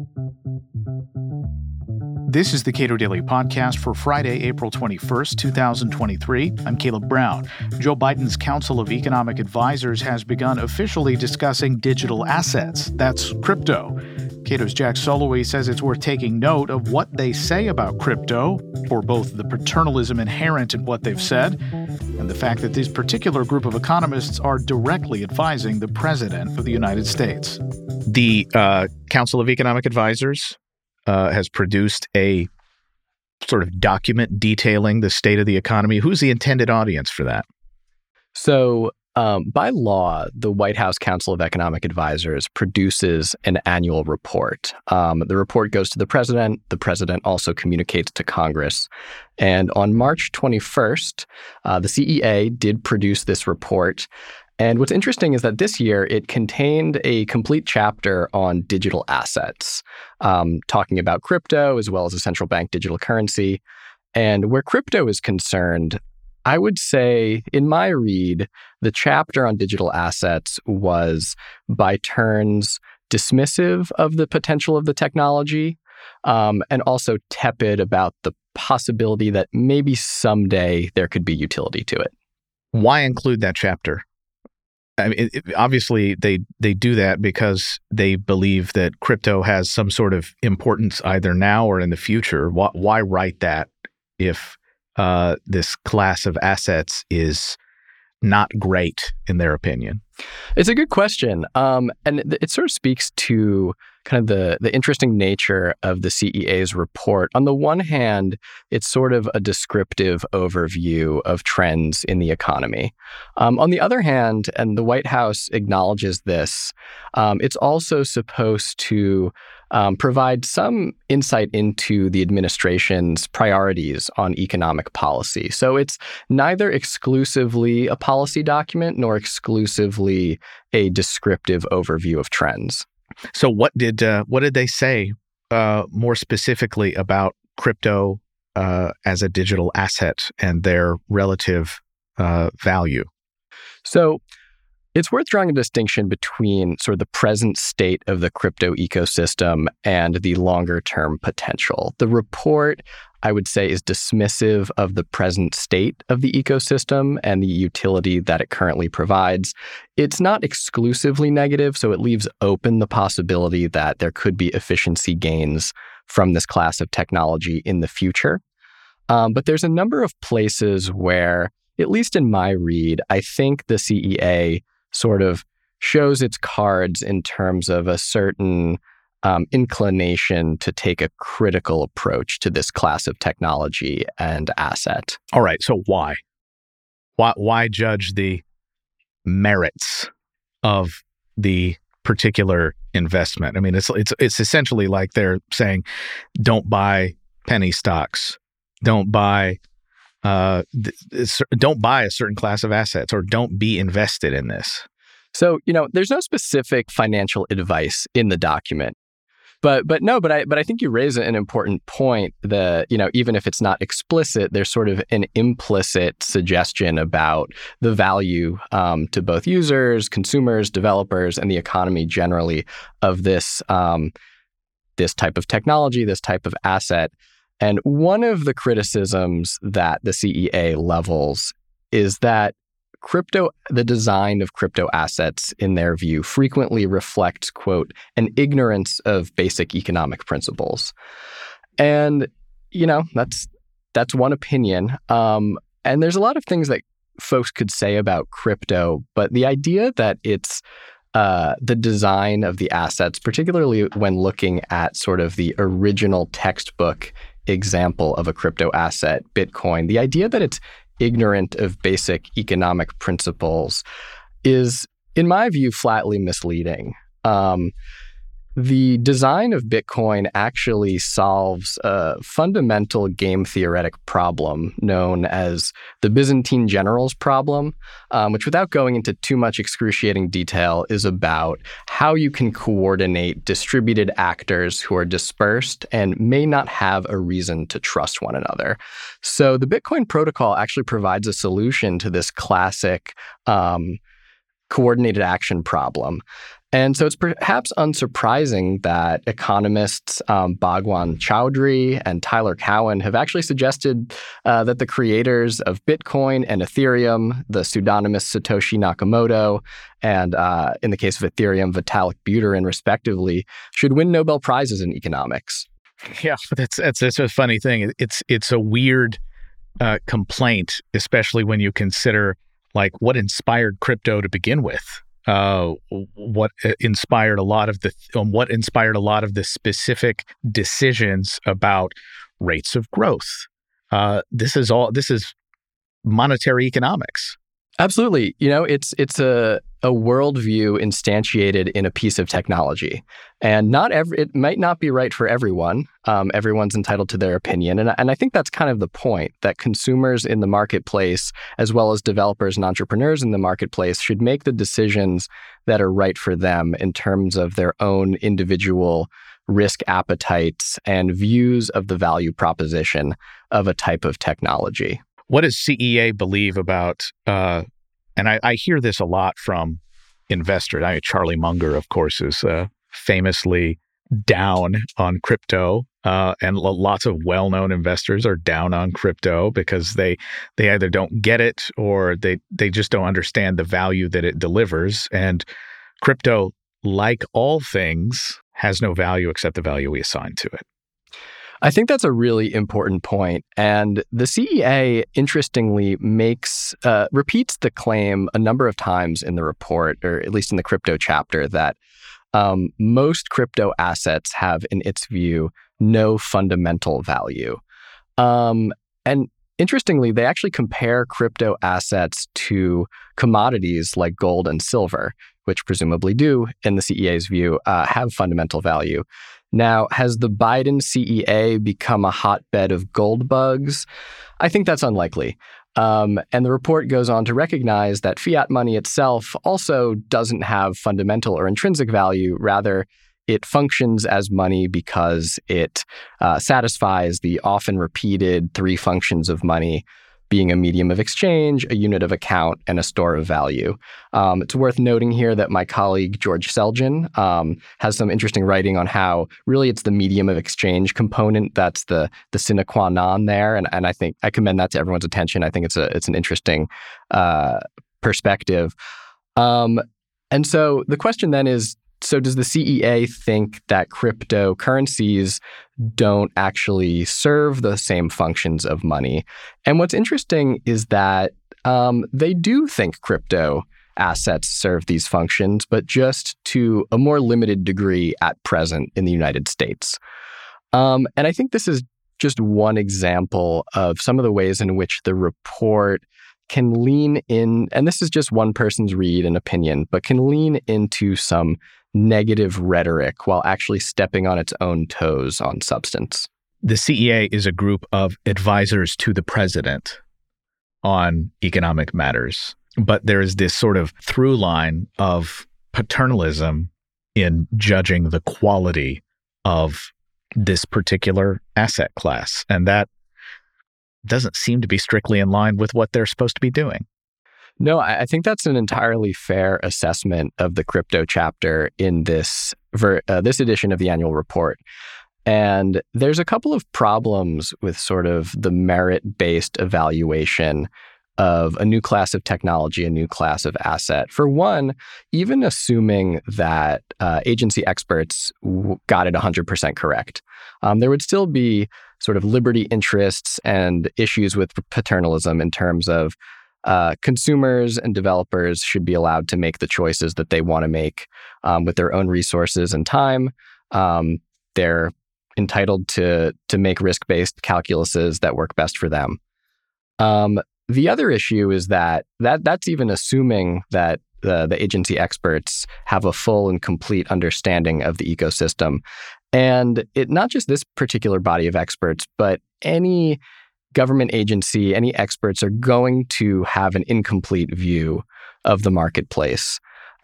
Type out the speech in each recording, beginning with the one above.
This is the Cato Daily Podcast for Friday, April 21st, 2023. I'm Caleb Brown. Joe Biden's Council of Economic Advisors has begun officially discussing digital assets. That's crypto. Cato's Jack Soloway says it's worth taking note of what they say about crypto, for both the paternalism inherent in what they've said and the fact that this particular group of economists are directly advising the President of the United States. The Council of Economic Advisors has produced a sort of document detailing the state of the economy. Who's the intended audience for that? So by law, the White House Council of Economic Advisors produces an annual report. The report goes to the president. The president also communicates to Congress. And on March 21st, the CEA did produce this report. And what's interesting is that this year it contained a complete chapter on digital assets, talking about crypto as well as a central bank digital currency. And where crypto is concerned, I would say, in my read, the chapter on digital assets was by turns dismissive of the potential of the technology, and also tepid about the possibility that maybe someday there could be utility to it. Why include that chapter? I mean, obviously, they do that because they believe that crypto has some sort of importance either now or in the future. Why write that if this class of assets is not great, in their opinion? It's a good question. And it sort of speaks to kind of the interesting nature of the CEA's report. On the one hand, it's sort of a descriptive overview of trends in the economy. On the other hand, and the White House acknowledges this, it's also supposed to provide some insight into the administration's priorities on economic policy. So it's neither exclusively a policy document nor exclusively a descriptive overview of trends. So what did they say more specifically about crypto as a digital asset and their relative value? So it's worth drawing a distinction between sort of the present state of the crypto ecosystem and the longer-term potential. The report, I would say, is dismissive of the present state of the ecosystem and the utility that it currently provides. It's not exclusively negative, so it leaves open the possibility that there could be efficiency gains from this class of technology in the future. But there's a number of places where, at least in my read, I think the CEA sort of shows its cards in terms of a certain inclination to take a critical approach to this class of technology and asset. All right, so why? Why judge the merits of the particular investment? I mean, it's essentially like they're saying, don't buy penny stocks, don't buy a certain class of assets, or don't be invested in this. So, there's no specific financial advice in the document. But I think you raise an important point that, even if it's not explicit, there's sort of an implicit suggestion about the value to both users, consumers, developers, and the economy generally of this type of technology, this type of asset. And one of the criticisms that the CEA levels is that the design of crypto assets, in their view, frequently reflects, quote, an ignorance of basic economic principles. And, that's one opinion. And there's a lot of things that folks could say about crypto, but the idea that it's the design of the assets, particularly when looking at sort of the original textbook example of a crypto asset, Bitcoin, the idea that it's ignorant of basic economic principles is, in my view, flatly misleading. The design of Bitcoin actually solves a fundamental game theoretic problem known as the Byzantine generals problem, which, without going into too much excruciating detail, is about how you can coordinate distributed actors who are dispersed and may not have a reason to trust one another. So the Bitcoin protocol actually provides a solution to this classic coordinated action problem. And so it's perhaps unsurprising that economists Bhagwan Chowdhury and Tyler Cowen have actually suggested that the creators of Bitcoin and Ethereum, the pseudonymous Satoshi Nakamoto, and in the case of Ethereum, Vitalik Buterin, respectively, should win Nobel Prizes in economics. Yeah, that's a funny thing. It's a weird complaint, especially when you consider what inspired crypto to begin with. What inspired a lot of the specific decisions about rates of growth. This is monetary economics. Absolutely. It's a worldview instantiated in a piece of technology. And it might not be right for everyone. Everyone's entitled to their opinion. And I think that's kind of the point, that consumers in the marketplace, as well as developers and entrepreneurs in the marketplace, should make the decisions that are right for them in terms of their own individual risk appetites and views of the value proposition of a type of technology. What does CEA believe about, and I hear this a lot from investors. Charlie Munger, of course, is famously down on crypto, and lots of well-known investors are down on crypto because they either don't get it or they just don't understand the value that it delivers. And crypto, like all things, has no value except the value we assign to it. I think that's a really important point. And the CEA, interestingly, repeats the claim a number of times in the report, or at least in the crypto chapter, that most crypto assets have, in its view, no fundamental value. And interestingly, they actually compare crypto assets to commodities like gold and silver, which presumably do, in the CEA's view, have fundamental value. Now, has the Biden CEA become a hotbed of gold bugs? I think that's unlikely. And the report goes on to recognize that fiat money itself also doesn't have fundamental or intrinsic value. Rather, it functions as money because it satisfies the often repeated three functions of money, being a medium of exchange, a unit of account, and a store of value. It's worth noting here that my colleague George Selgin has some interesting writing on how really it's the medium of exchange component that's the sine qua non there, and I think I commend that to everyone's attention. I think it's an interesting perspective. And so the question then is, so does the CEA think that cryptocurrencies don't actually serve the same functions of money? And what's interesting is that they do think crypto assets serve these functions, but just to a more limited degree at present in the United States. And I think this is just one example of some of the ways in which the report can lean in, and this is just one person's read and opinion, but can lean into some negative rhetoric while actually stepping on its own toes on substance. The CEA is a group of advisors to the president on economic matters, but there is this sort of through line of paternalism in judging the quality of this particular asset class, and that doesn't seem to be strictly in line with what they're supposed to be doing. No, I think that's an entirely fair assessment of the crypto chapter in this edition of the annual report. And there's a couple of problems with sort of the merit-based evaluation of a new class of technology, a new class of asset. For one, even assuming that agency experts got it 100% correct, there would still be sort of liberty interests and issues with paternalism in terms of consumers and developers should be allowed to make the choices that they want to make with their own resources and time. They're entitled to make risk-based calculuses that work best for them. The other issue is that's even assuming that the agency experts have a full and complete understanding of the ecosystem. And not just this particular body of experts, but any government agency, any experts are going to have an incomplete view of the marketplace.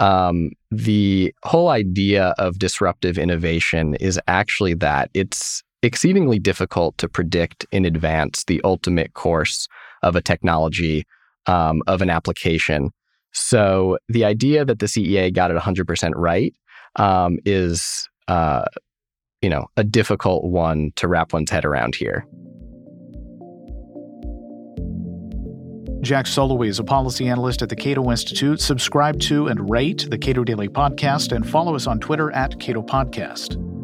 The whole idea of disruptive innovation is actually that it's exceedingly difficult to predict in advance the ultimate course of a technology, of an application. So the idea that the CEA got it 100% right is, a difficult one to wrap one's head around here. Jack Soloway is a policy analyst at the Cato Institute. Subscribe to and rate the Cato Daily Podcast and follow us on Twitter @Cato Podcast.